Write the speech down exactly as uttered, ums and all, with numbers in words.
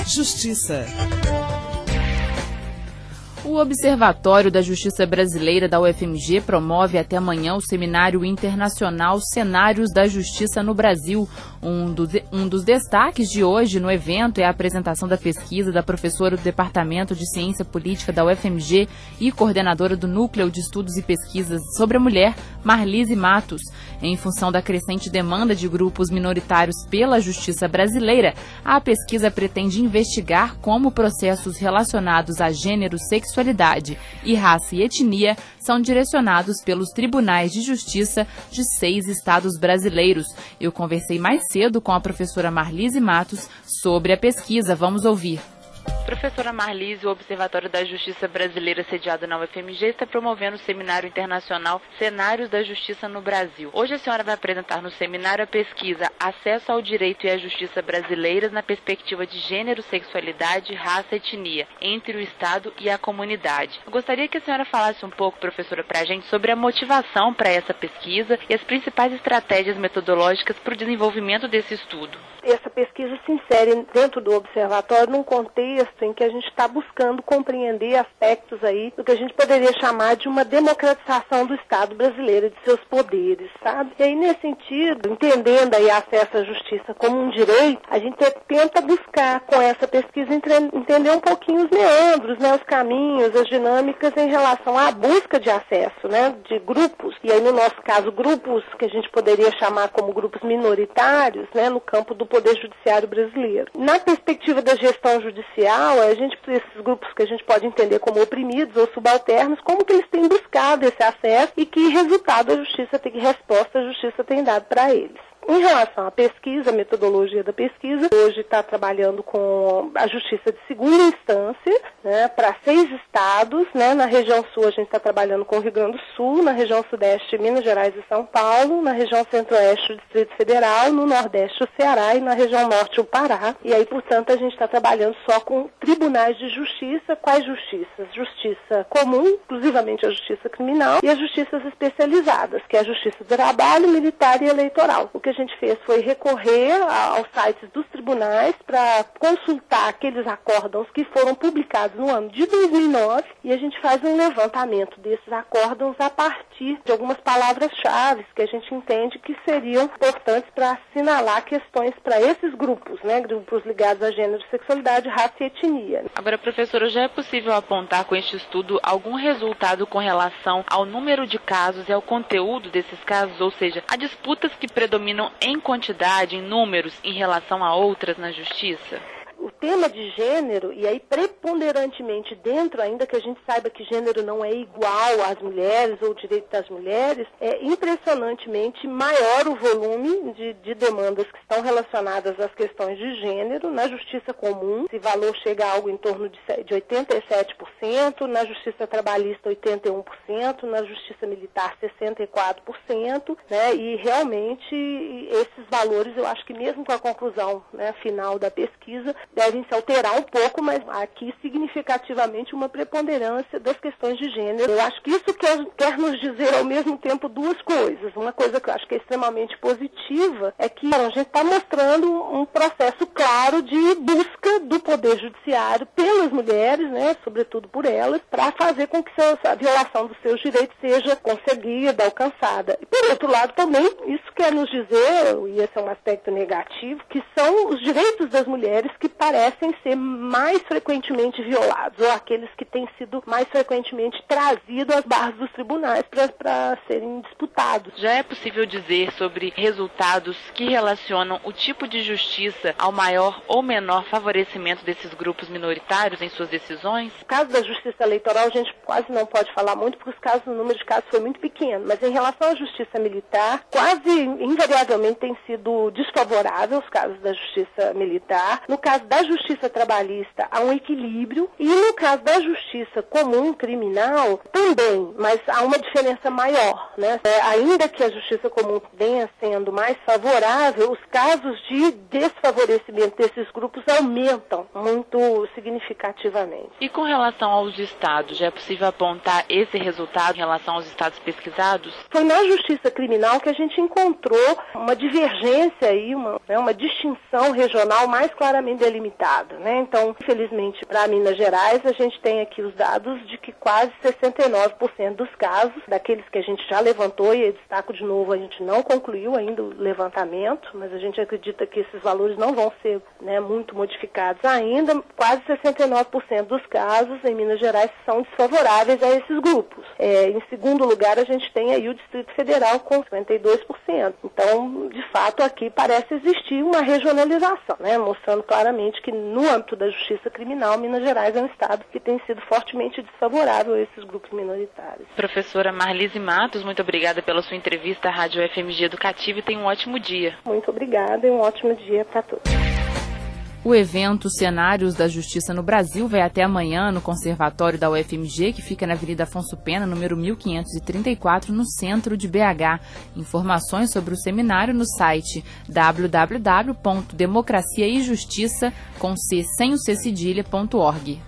Justiça. O Observatório da Justiça Brasileira da U F M G promove até amanhã o Seminário Internacional Cenários da Justiça no Brasil. Um, do, um dos destaques de hoje no evento é a apresentação da pesquisa da professora do Departamento de Ciência Política da U F M G e coordenadora do Núcleo de Estudos e Pesquisas sobre a Mulher, Marlise Matos. Em função da crescente demanda de grupos minoritários pela justiça brasileira, a pesquisa pretende investigar como processos relacionados a gênero, sexualidade e raça e etnia são direcionados pelos tribunais de justiça de seis estados brasileiros. Eu conversei mais cedo com a professora Marlise Matos sobre a pesquisa. Vamos ouvir. Professora Marlise, o Observatório da Justiça Brasileira sediado na U F M G está promovendo o Seminário Internacional Cenários da Justiça no Brasil. Hoje a senhora vai apresentar no seminário a pesquisa Acesso ao Direito e à Justiça Brasileiras na perspectiva de gênero, sexualidade, raça e etnia, entre o Estado e a comunidade. Eu gostaria que a senhora falasse um pouco, professora, para a gente sobre a motivação para essa pesquisa e as principais estratégias metodológicas para o desenvolvimento desse estudo. Essa pesquisa se insere dentro do observatório num contexto em que a gente está buscando compreender aspectos aí do que a gente poderia chamar de uma democratização do Estado brasileiro e de seus poderes, sabe? E aí, nesse sentido, entendendo aí acesso à justiça como um direito, a gente tenta buscar com essa pesquisa entender um pouquinho os meandros, né, os caminhos, as dinâmicas em relação à busca de acesso, né, de grupos, e aí no nosso caso grupos que a gente poderia chamar como grupos minoritários, né, no campo do Poder Judiciário brasileiro. Na perspectiva da gestão judicial, a gente, esses grupos que a gente pode entender como oprimidos ou subalternos, como que eles têm buscado esse acesso e que resultado a justiça tem, que resposta a justiça tem dado para eles. Em relação à pesquisa, a metodologia da pesquisa, hoje está trabalhando com a justiça de segunda instância, né, para seis estados, né, na região sul a gente está trabalhando com o Rio Grande do Sul, na região sudeste Minas Gerais e São Paulo, na região centro-oeste o Distrito Federal, no nordeste o Ceará e na região norte o Pará. E aí, portanto, a gente está trabalhando só com tribunais de justiça. Quais justiças? Justiça comum, exclusivamente a justiça criminal, e as justiças especializadas, que é a justiça do trabalho, militar e eleitoral. O que a gente fez foi recorrer aos sites dos tribunais para consultar aqueles acórdãos que foram publicados no ano de dois mil e nove e a gente faz um levantamento desses acórdãos a partir de algumas palavras-chave que a gente entende que seriam importantes para assinalar questões para esses grupos, né, grupos ligados a gênero, sexualidade, raça e etnia. Agora, professora, já é possível apontar com este estudo algum resultado com relação ao número de casos e ao conteúdo desses casos, ou seja, há disputas que predominam em quantidade, em números, em relação a outras na justiça? O tema de gênero, e aí preponderantemente dentro, ainda que a gente saiba que gênero não é igual às mulheres ou o direito das mulheres, é impressionantemente maior o volume de, de demandas que estão relacionadas às questões de gênero na justiça comum. Esse valor chega a algo em torno de, de oitenta e sete por cento, na justiça trabalhista oitenta e um por cento, na justiça militar sessenta e quatro por cento, né? E realmente esses valores, eu acho que mesmo com a conclusão, né, final da pesquisa, devem se alterar um pouco, mas aqui significativamente uma preponderância das questões de gênero. Eu acho que isso quer, quer nos dizer ao mesmo tempo duas coisas. Uma coisa que eu acho que é extremamente positiva é que a gente está mostrando um processo claro de busca do Poder Judiciário pelas mulheres, né, sobretudo por elas, para fazer com que a violação dos seus direitos seja conseguida, alcançada. E por outro lado também, isso quer nos dizer, e esse é um aspecto negativo, que são os direitos das mulheres que parecem ser mais frequentemente violados, ou aqueles que têm sido mais frequentemente trazidos às barras dos tribunais para serem disputados. Já é possível dizer sobre resultados que relacionam o tipo de justiça ao maior ou menor favorecimento desses grupos minoritários em suas decisões? No caso da justiça eleitoral, a gente quase não pode falar muito, porque os casos, o número de casos foi muito pequeno, mas em relação à justiça militar, quase invariavelmente tem sido desfavorável os casos da justiça militar. No caso da justiça trabalhista, há um equilíbrio, e no caso da justiça comum criminal, também, mas há uma diferença maior, né? É, ainda que a justiça comum venha sendo mais favorável, os casos de desfavorecimento desses grupos aumentam muito significativamente. E com relação aos estados, já é possível apontar esse resultado em relação aos estados pesquisados? Foi na justiça criminal que a gente encontrou uma divergência aí, uma, né, uma distinção regional mais claramente delimitada minoritário, né? Então, infelizmente, para Minas Gerais, a gente tem aqui os dados de que quase sessenta e nove por cento dos casos, daqueles que a gente já levantou, e eu destaco de novo, a gente não concluiu ainda o levantamento, mas a gente acredita que esses valores não vão ser, né, muito modificados ainda. Quase sessenta e nove por cento dos casos em Minas Gerais são desfavoráveis a esses grupos. É, em segundo lugar, a gente tem aí o Distrito Federal com cinquenta e dois por cento. Então, de fato, aqui parece existir uma regionalização, né, mostrando claramente que no âmbito da justiça criminal, Minas Gerais é um estado que tem sido fortemente desfavorável a esses grupos minoritários. Professora Marlise Matos, muito obrigada pela sua entrevista à Rádio F M G Educativa e tenha um ótimo dia. Muito obrigada e um ótimo dia para todos. O evento Cenários da Justiça no Brasil vai até amanhã no Conservatório da U F M G, que fica na Avenida Afonso Pena, número mil quinhentos e trinta e quatro, no centro de B H. Informações sobre o seminário no site w w w ponto democracia e justiça com c sem o c cedilha ponto org.